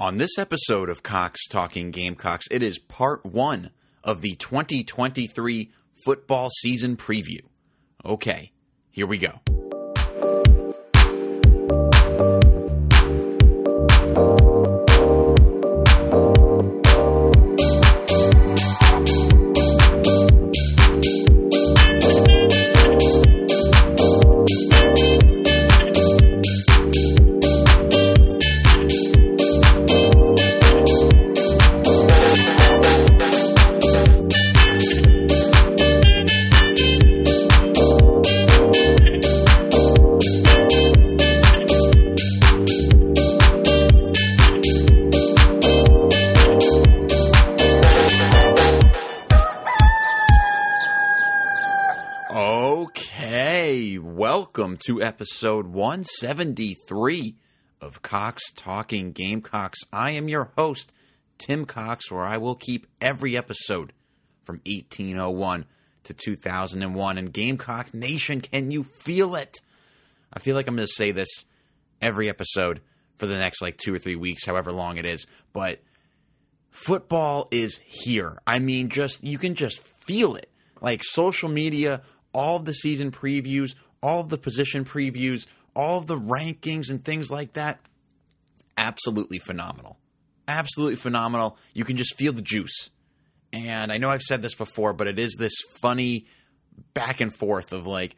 On this episode of Cox Talking Gamecocks, it is part one of the 2023 football season preview. Okay, here we go. Welcome to episode 173 of Cox Talking Gamecocks. I am your host, Tim Cox, where I will keep every episode from 1801 to 2001. And Gamecock Nation, can you feel it? I feel like I'm going to say this every episode for the next 2 or 3 weeks, however long it is. But football is here. I mean, you can just feel it. Social media, all of the season previews, all of the position previews, all of the rankings and things like that, absolutely phenomenal. Absolutely phenomenal. You can just feel the juice. And I know I've said this before, but it is this funny back and forth of I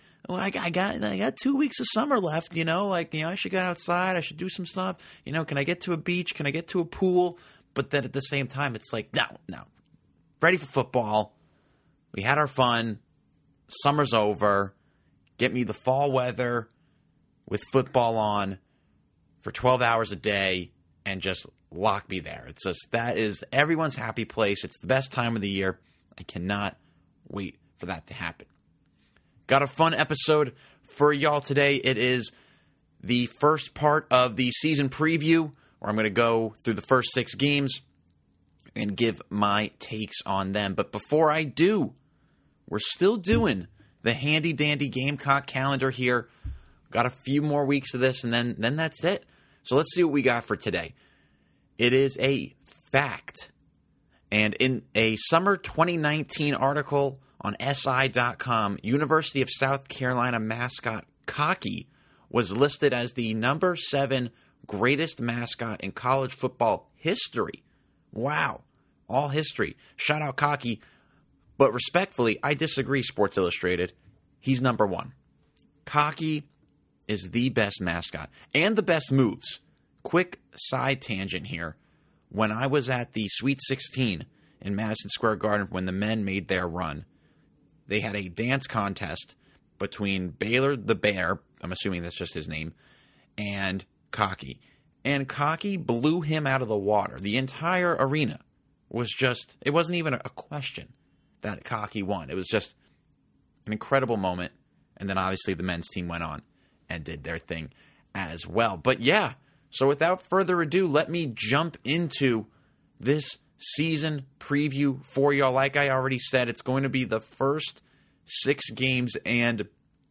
got 2 weeks of summer left, I should get outside, I should do some stuff, can I get to a beach, can I get to a pool? But then at the same time, it's no. Ready for football. We had our fun. Summer's over. Get me the fall weather with football on for 12 hours a day and just lock me there. That is everyone's happy place. It's the best time of the year. I cannot wait for that to happen. Got a fun episode for y'all today. It is the first part of the season preview where I'm going to go through the first 6 games and give my takes on them. But before I do, we're still doing the handy-dandy Gamecock calendar here. Got a few more weeks of this, and then that's it. So let's see what we got for today. It is a fact. And in a summer 2019 article on SI.com, University of South Carolina mascot Cocky was listed as the number 7 greatest mascot in college football history. Wow. All history. Shout out Cocky. But respectfully, I disagree, Sports Illustrated. He's number 1. Cocky is the best mascot and the best moves. Quick side tangent here. When I was at the Sweet 16 in Madison Square Garden when the men made their run, they had a dance contest between Baylor the Bear, I'm assuming that's just his name, and Cocky. And Cocky blew him out of the water. The entire arena was it wasn't even a question that Cocky won. It was just an incredible moment. And then obviously the men's team went on and did their thing as well. But yeah, so without further ado, let me jump into this season preview for y'all. Like I already said, it's going to be the first 6 games. And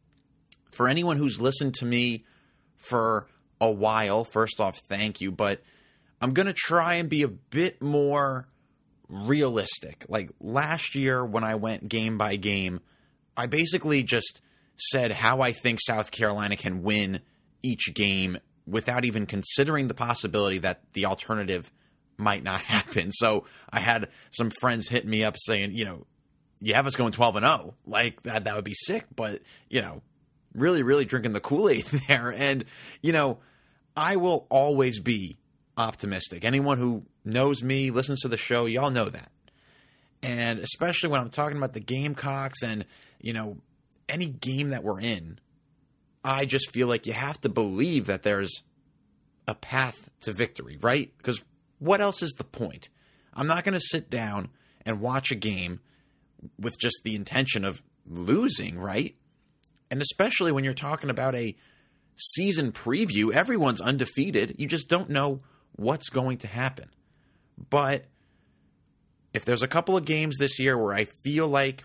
for anyone who's listened to me for a while, first off, thank you. But I'm going to try and be a bit more realistic. Last year when I went game by game, I basically just said how I think South Carolina can win each game without even considering the possibility that the alternative might not happen. So I had some friends hit me up saying, you have us going 12-0. That would be sick, but, really, really drinking the Kool-Aid there. And, I will always be optimistic. Anyone who knows me, listens to the show, y'all know that. And especially when I'm talking about the Gamecocks and, any game that we're in, I just feel like you have to believe that there's a path to victory, right? Because what else is the point? I'm not going to sit down and watch a game with just the intention of losing, right? And especially when you're talking about a season preview, everyone's undefeated. You just don't know what's going to happen. But if there's a couple of games this year where I feel like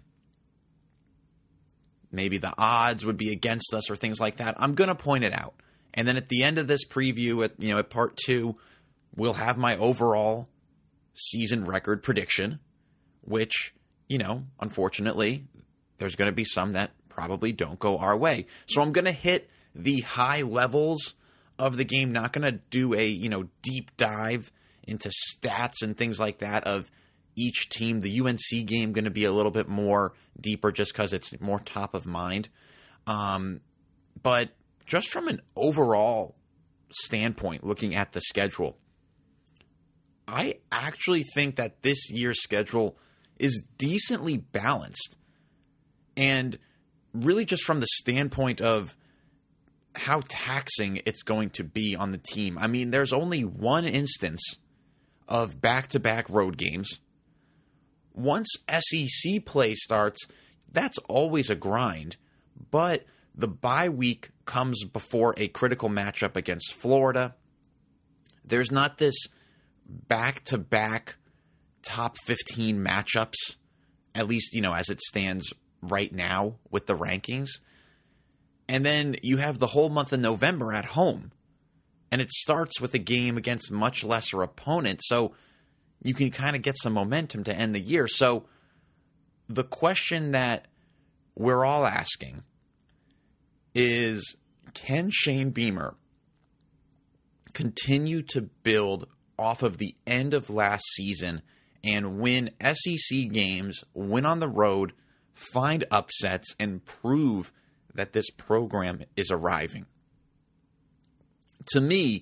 maybe the odds would be against us or things like that, I'm going to point it out. And then at the end of this preview, at part 2, we'll have my overall season record prediction, which, unfortunately, there's going to be some that probably don't go our way. So I'm going to hit the high levels of the game, not going to do a, deep dive into stats and things like that of each team. The UNC game going to be a little bit more deeper just because it's more top of mind. But just from an overall standpoint, looking at the schedule, I actually think that this year's schedule is decently balanced. And really just from the standpoint of how taxing it's going to be on the team. I mean, there's only one instance of back-to-back road games. Once SEC play starts, that's always a grind. But the bye week comes before a critical matchup against Florida. There's not this back-to-back top 15 matchups, at least, as it stands right now with the rankings. And then you have the whole month of November at home. And it starts with a game against much lesser opponent. So you can kind of get some momentum to end the year. So the question that we're all asking is, can Shane Beamer continue to build off of the end of last season and win SEC games, win on the road, find upsets, and prove that this program is arriving? To me,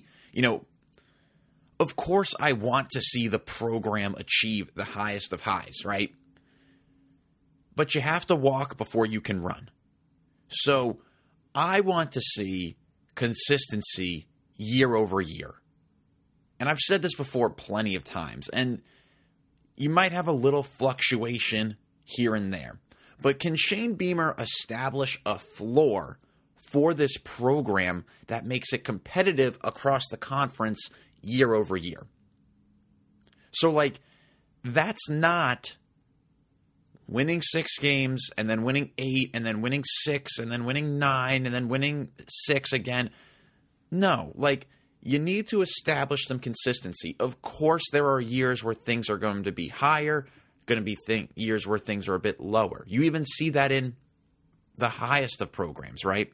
of course I want to see the program achieve the highest of highs, right? But you have to walk before you can run. So I want to see consistency year over year. And I've said this before plenty of times, and you might have a little fluctuation here and there. But can Shane Beamer establish a floor for this program that makes it competitive across the conference year over year? So, that's not winning 6 games and then winning 8 and then winning 6 and then winning 9 and then winning 6 again. No, you need to establish some consistency. Of course, there are years where things are going to be higher, going to be years where things are a bit lower. You even see that in the highest of programs, right?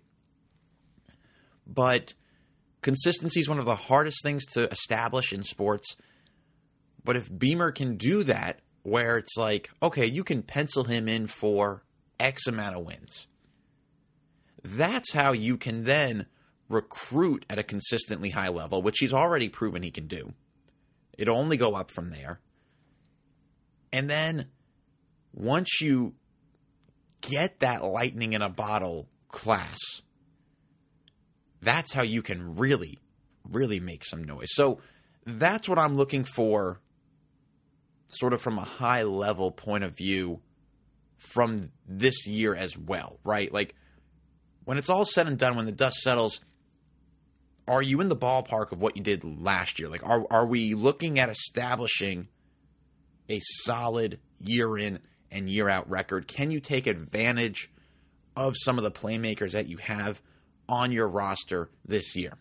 But consistency is one of the hardest things to establish in sports. But if Beamer can do that, where it's okay, you can pencil him in for X amount of wins, that's how you can then recruit at a consistently high level, which he's already proven he can do. It'll only go up from there. And then once you get that lightning in a bottle class, that's how you can really, really make some noise. So that's what I'm looking for, sort of from a high level point of view from this year as well, right? When it's all said and done, when the dust settles, are you in the ballpark of what you did last year? Are we looking at establishing a solid year in and year out record? Can you take advantage of some of the playmakers that you have on your roster this year?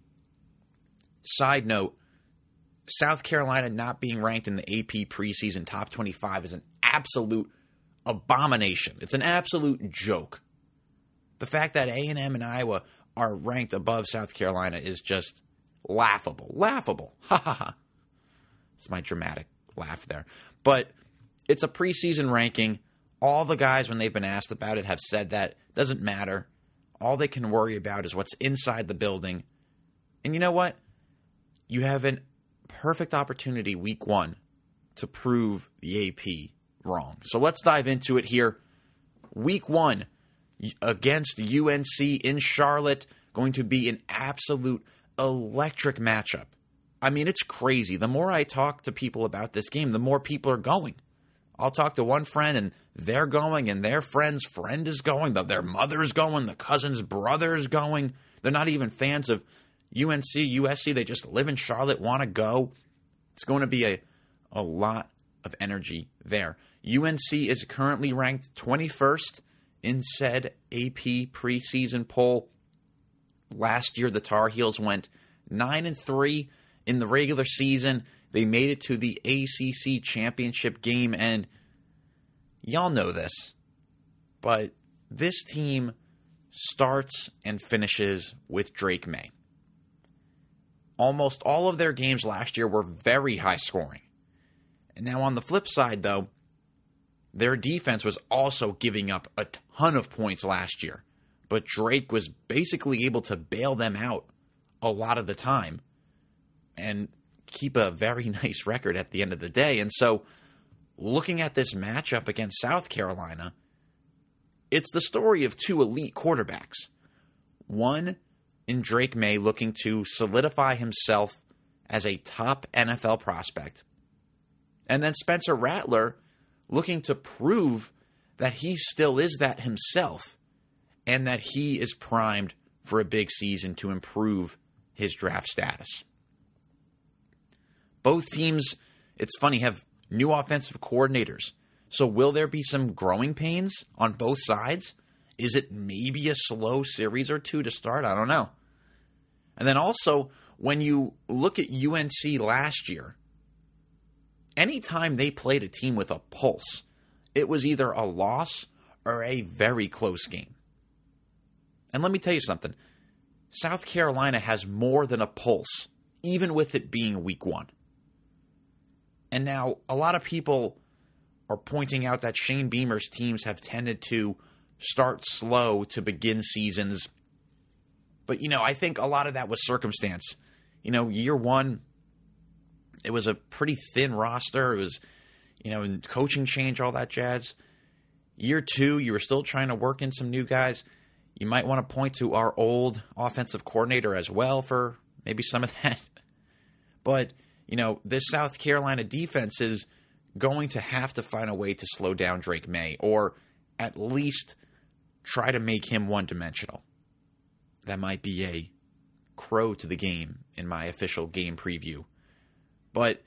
Side note, South Carolina not being ranked in the AP preseason top 25 is an absolute abomination. It's an absolute joke. The fact that A&M and Iowa are ranked above South Carolina is just laughable. Laughable. Ha ha ha. It's my dramatic laugh there. But it's a preseason ranking. All the guys, when they've been asked about it, have said that it doesn't matter. All they can worry about is what's inside the building. And you know what? You have a perfect opportunity week 1 to prove the AP wrong. So let's dive into it here. Week 1 against UNC in Charlotte, going to be an absolute electric matchup. I mean, it's crazy. The more I talk to people about this game, the more people are going. I'll talk to one friend, and they're going, and their friend's friend is going, their mother's going, the cousin's brother's going. They're not even fans of UNC, USC. They just live in Charlotte, want to go. It's going to be a lot of energy there. UNC is currently ranked 21st in said AP preseason poll. Last year, the Tar Heels went 9-3 in the regular season. They made it to the ACC championship game, and y'all know this, but this team starts and finishes with Drake May. Almost all of their games last year were very high scoring. And now on the flip side, though, their defense was also giving up a ton of points last year. But Drake was basically able to bail them out a lot of the time and keep a very nice record at the end of the day. And so, looking at this matchup against South Carolina, it's the story of two elite quarterbacks. One in Drake May looking to solidify himself as a top NFL prospect. And then Spencer Rattler looking to prove that he still is that himself and that he is primed for a big season to improve his draft status. Both teams, it's funny, have new offensive coordinators. So will there be some growing pains on both sides? Is it maybe a slow series or two to start? I don't know. And then also, when you look at UNC last year, anytime they played a team with a pulse, it was either a loss or a very close game. And let me tell you something. South Carolina has more than a pulse, even with it being week one. And now, a lot of people are pointing out that Shane Beamer's teams have tended to start slow to begin seasons. But, I think a lot of that was circumstance. Year one, it was a pretty thin roster. It was, and coaching change, all that jazz. Year two, you were still trying to work in some new guys. You might want to point to our old offensive coordinator as well for maybe some of that. But, this South Carolina defense is going to have to find a way to slow down Drake May, or at least try to make him one-dimensional. That might be a crow to the game in my official game preview. But,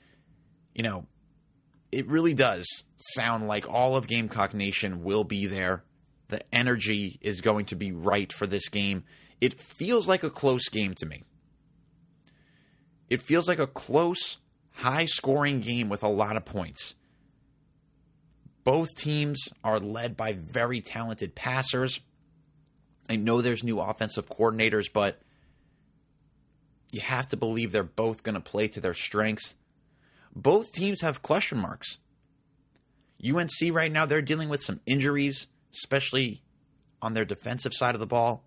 it really does sound like all of Gamecock Nation will be there. The energy is going to be right for this game. It feels like a close game to me. It feels like a close, high-scoring game with a lot of points. Both teams are led by very talented passers. I know there's new offensive coordinators, but you have to believe they're both going to play to their strengths. Both teams have question marks. UNC right now, they're dealing with some injuries, especially on their defensive side of the ball.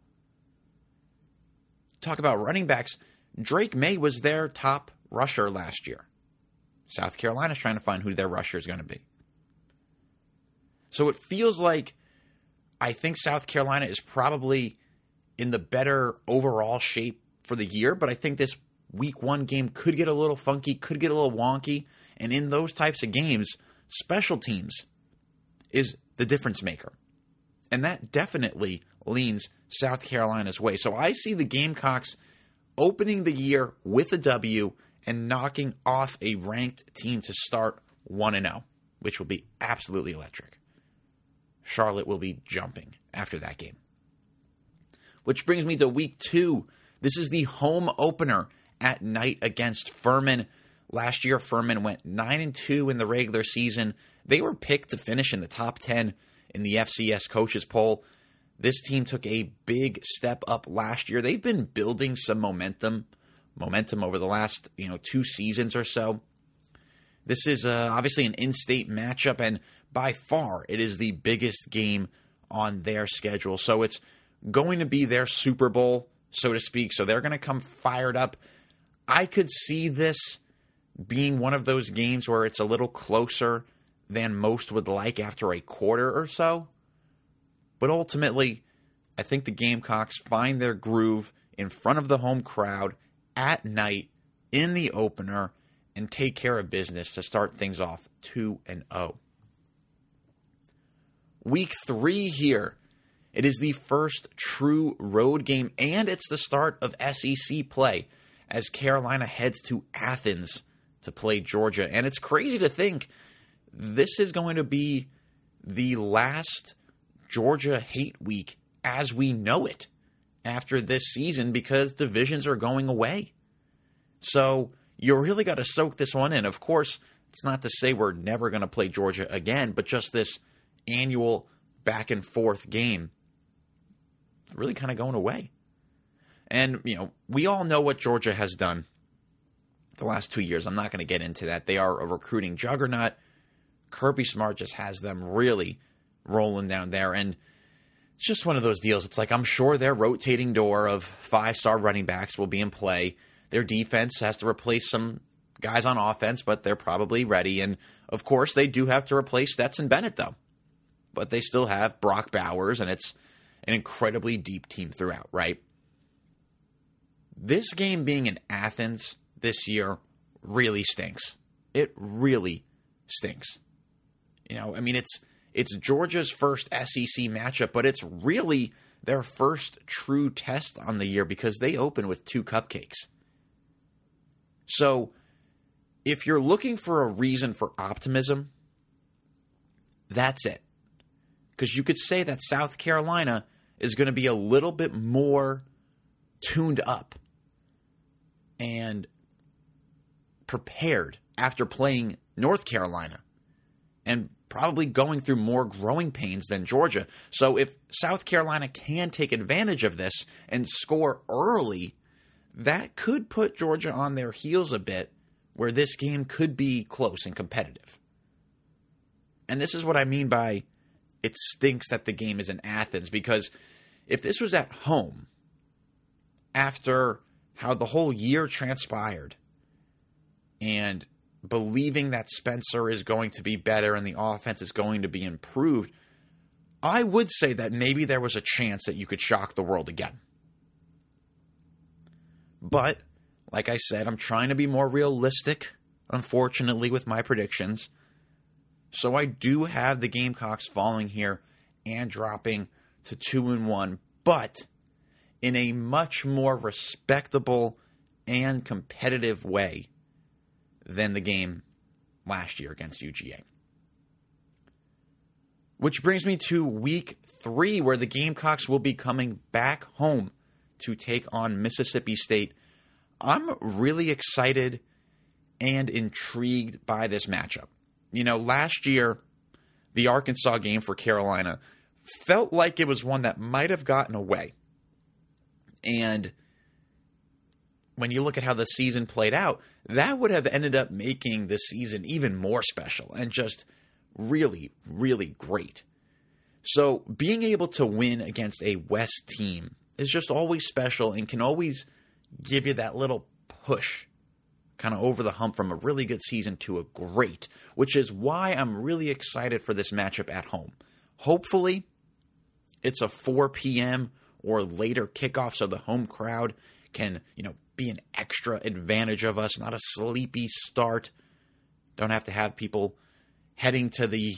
Talk about running backs. Drake May was their top rusher last year. South Carolina's trying to find who their rusher is going to be. So it feels like I think South Carolina is probably in the better overall shape for the year, but I think this week one game could get a little funky, could get a little wonky, and in those types of games, special teams is the difference maker. And that definitely leans South Carolina's way. So I see the Gamecocks opening the year with a W and knocking off a ranked team to start 1-0, which will be absolutely electric. Charlotte will be jumping after that game. Which brings me to week 2. This is the home opener at night against Furman. Last year, Furman went 9-2 in the regular season. They were picked to finish in the top 10 in the FCS coaches poll. This team took a big step up last year. They've been building some momentum over the last 2 seasons or so. This is obviously an in-state matchup, and by far it is the biggest game on their schedule. So it's going to be their Super Bowl, so to speak. So they're going to come fired up. I could see this being one of those games where it's a little closer than most would like after a quarter or so. But ultimately, I think the Gamecocks find their groove in front of the home crowd at night in the opener and take care of business to start things off 2-0. Week 3 here. It is the first true road game, and it's the start of SEC play as Carolina heads to Athens to play Georgia. And it's crazy to think this is going to be the last Georgia hate week as we know it after this season because divisions are going away. So you really got to soak this one in. Of course, it's not to say we're never going to play Georgia again, but just this annual back and forth game really kind of going away. And, we all know what Georgia has done the last 2 years. I'm not going to get into that. They are a recruiting juggernaut. Kirby Smart just has them really rolling down there. And it's just one of those deals. It's like, I'm sure their rotating door of 5-star running backs will be in play. Their defense has to replace some guys on offense, but they're probably ready. And, of course, they do have to replace Stetson Bennett, though. But they still have Brock Bowers, and it's an incredibly deep team throughout, right? This game being in Athens this year really stinks. It really stinks. It's Georgia's first SEC matchup, but it's really their first true test on the year because they open with 2 cupcakes. So, if you're looking for a reason for optimism, that's it. Because you could say that South Carolina is going to be a little bit more tuned up and prepared after playing North Carolina and probably going through more growing pains than Georgia. So if South Carolina can take advantage of this and score early, that could put Georgia on their heels a bit, where this game could be close and competitive. And this is what I mean by it stinks that the game is in Athens, because if this was at home, after how the whole year transpired, and believing that Spencer is going to be better and the offense is going to be improved, I would say that maybe there was a chance that you could shock the world again. But, like I said, I'm trying to be more realistic, unfortunately, with my predictions. So I do have the Gamecocks falling here and dropping to 2-1, but in a much more respectable and competitive way than the game last year against UGA. Which brings me to week 3, where the Gamecocks will be coming back home to take on Mississippi State. I'm really excited and intrigued by this matchup. Last year, the Arkansas game for Carolina felt like it was one that might have gotten away. And when you look at how the season played out, that would have ended up making the season even more special and just really, really great. So being able to win against a West team is just always special and can always give you that little push kind of over the hump from a really good season to a great, which is why I'm really excited for this matchup at home. Hopefully, it's a 4 p.m. or later kickoff so the home crowd can, be an extra advantage of us, not a sleepy start. Don't have to have people heading to the,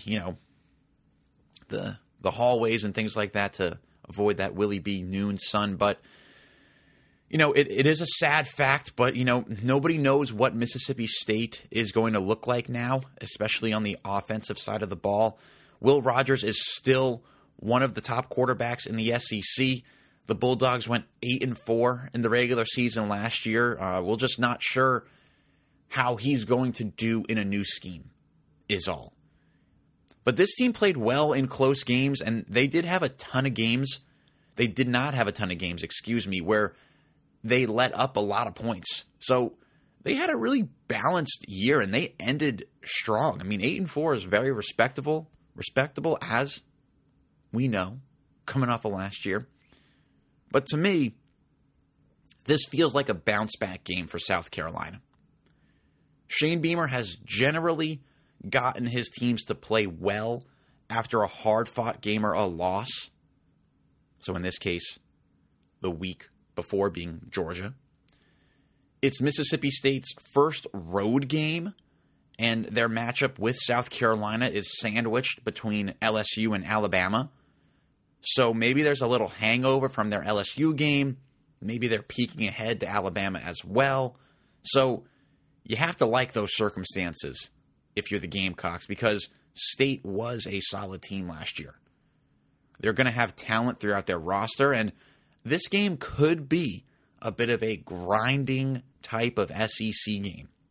the hallways and things like that to avoid that Willie B. noon sun. But, it is a sad fact, but, nobody knows what Mississippi State is going to look like now, especially on the offensive side of the ball. Will Rogers is still one of the top quarterbacks in the SEC. The Bulldogs went 8-4 in the regular season last year. We're just not sure how he's going to do in a new scheme, is all. But this team played well in close games, and they did have a ton of games. They did not have a ton of games, where they let up a lot of points. So they had a really balanced year, and they ended strong. 8-4 is very respectable as we know, coming off of last year. But to me, this feels like a bounce-back game for South Carolina. Shane Beamer has generally gotten his teams to play well after a hard-fought game or a loss. So in this case, the week before being Georgia. It's Mississippi State's first road game, and their matchup with South Carolina is sandwiched between LSU and Alabama. So maybe there's a little hangover from their LSU game. Maybe they're peeking ahead to Alabama as well. So you have to like those circumstances if you're the Gamecocks, because State was a solid team last year. They're going to have talent throughout their roster, and this game could be a bit of a grinding type of SEC game.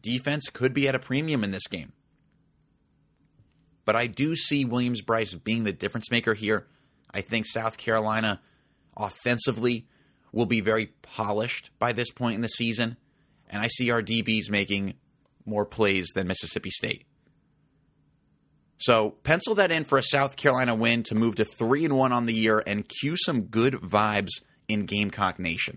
defense could be at a premium in this game. But I do see Williams-Brice being the difference maker here. I think South Carolina offensively will be very polished by this point in the season. And I see our DBs making more plays than Mississippi State. So pencil that in for a South Carolina win to move to 3-1 on the year and cue some good vibes in Gamecock Nation.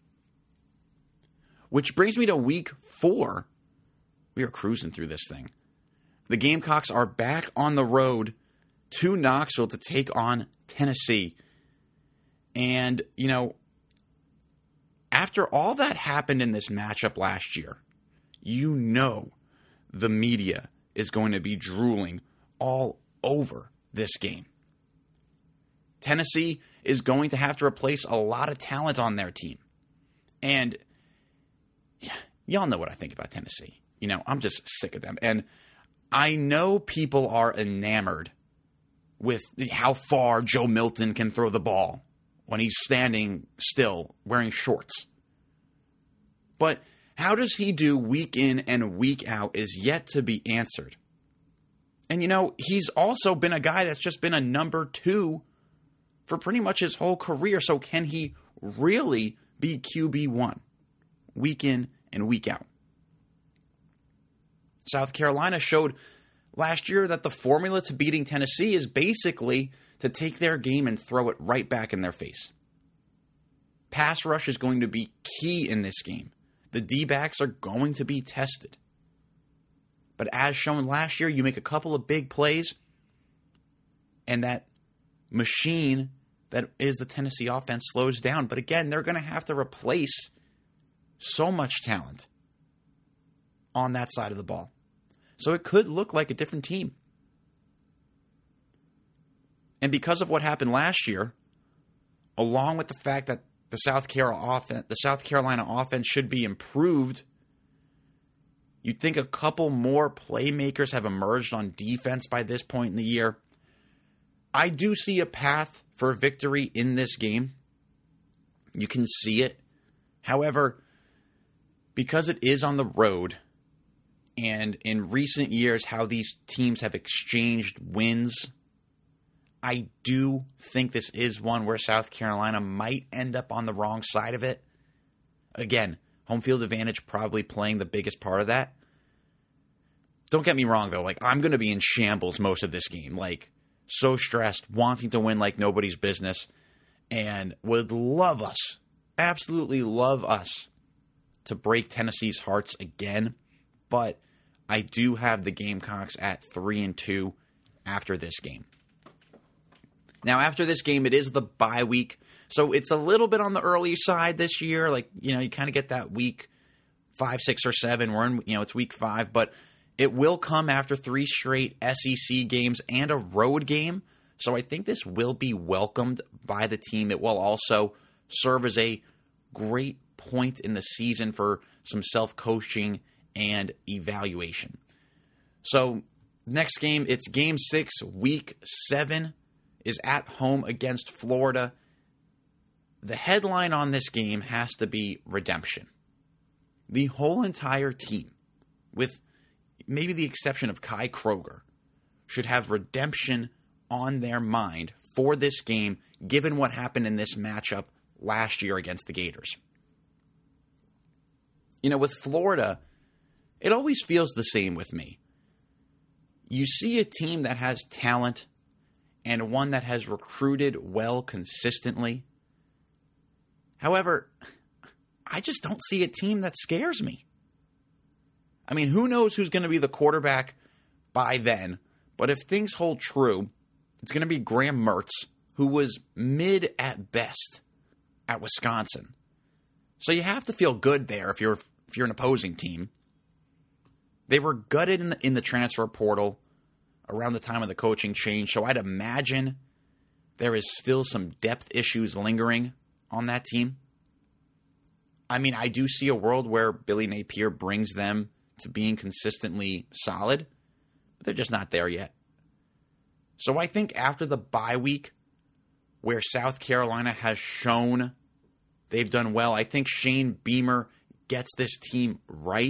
Which brings me to week 4. We are cruising through this thing. The Gamecocks are back on the road to Knoxville to take on Tennessee. And, after all that happened in this matchup last year, the media is going to be drooling all over this game. Tennessee is going to have to replace a lot of talent on their team. And y'all know what I think about Tennessee. I'm just sick of them. And I know people are enamored with how far Joe Milton can throw the ball when he's standing still wearing shorts. But how does he do week in and week out is yet to be answered. And he's also been a guy that's just been a number 2 for pretty much his whole career. So can he really be QB1 week in and week out? South Carolina showed last year that the formula to beating Tennessee is basically to take their game and throw it right back in their face. Pass rush is going to be key in this game. The D-backs are going to be tested. But as shown last year, you make a couple of big plays, and that machine that is the Tennessee offense slows down. But again, they're going to have to replace so much talent on that side of the ball. So it could look like a different team. And because of what happened last year, along with the fact that the South Carolina offense should be improved, you'd think a couple more playmakers have emerged on defense by this point in the year. I do see a path for victory in this game. You can see it. However, because it is on the road, and in recent years how these teams have exchanged wins, I do think this is one where South Carolina might end up on the wrong side of it. Again, home field advantage probably playing the biggest part of that. Don't get me wrong, though. I'm going to be in shambles most of this game. So stressed, wanting to win like nobody's business, and would love us, absolutely love us, to break Tennessee's hearts again. But I do have the Gamecocks at 3-2 after this game. Now, after this game, it is the bye week, so it's a little bit on the early side this year. You kind of get that week 5, 6, or 7. We're in, it's week 5, but it will come after 3 straight SEC games and a road game. So I think this will be welcomed by the team. It will also serve as a great point in the season for some self-coaching and evaluation. So next game, it's game 6, week 7, is at home against Florida. The headline on this game has to be redemption. The whole entire team, with maybe the exception of Kai Kroger, should have redemption on their mind for this game, given what happened in this matchup last year against the Gators. With Florida, it always feels the same with me. You see a team that has talent and one that has recruited well consistently. However, I just don't see a team that scares me. I mean, who knows who's going to be the quarterback by then, but if things hold true, it's going to be Graham Mertz, who was mid at best at Wisconsin. So you have to feel good there if you're an opposing team. They were gutted in the transfer portal around the time of the coaching change, so I'd imagine there is still some depth issues lingering on that team. I mean, I do see a world where Billy Napier brings them to being consistently solid, but they're just not there yet. So I think after the bye week, where South Carolina has shown they've done well, I think Shane Beamer gets this team right.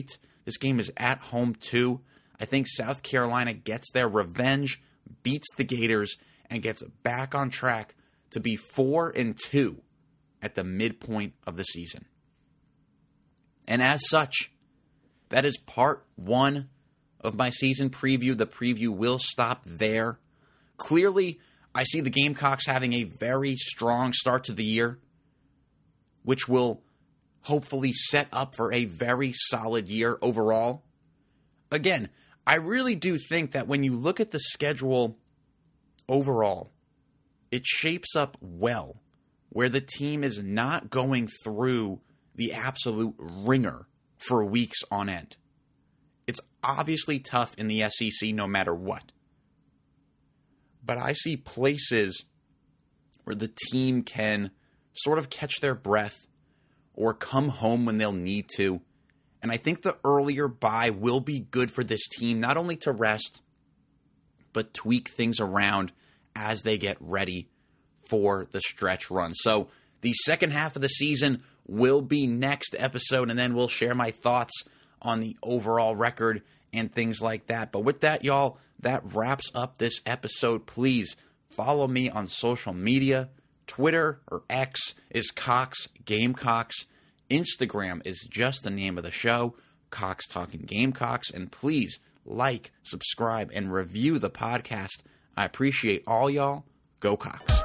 This game is at home too. I think South Carolina gets their revenge, beats the Gators, and gets back on track to be 4-2 at the midpoint of the season. And as such, that is part 1 of my season preview. The preview will stop there. Clearly, I see the Gamecocks having a very strong start to the year, which will hopefully set up for a very solid year overall. Again, I really do think that when you look at the schedule overall, it shapes up well, where the team is not going through the absolute ringer for weeks on end. It's obviously tough in the SEC no matter what. But I see places where the team can sort of catch their breath or come home when they'll need to. And I think the earlier bye will be good for this team, not only to rest, but tweak things around as they get ready for the stretch run. So the second half of the season will be next episode, and then we'll share my thoughts on the overall record and things like that. But with that, y'all, that wraps up this episode. Please follow me on social media. Twitter or X is Cox Gamecocks. Instagram is just the name of the show, Cox Talking Gamecocks. And please like, subscribe, and review the podcast. I appreciate all y'all. Go Cox.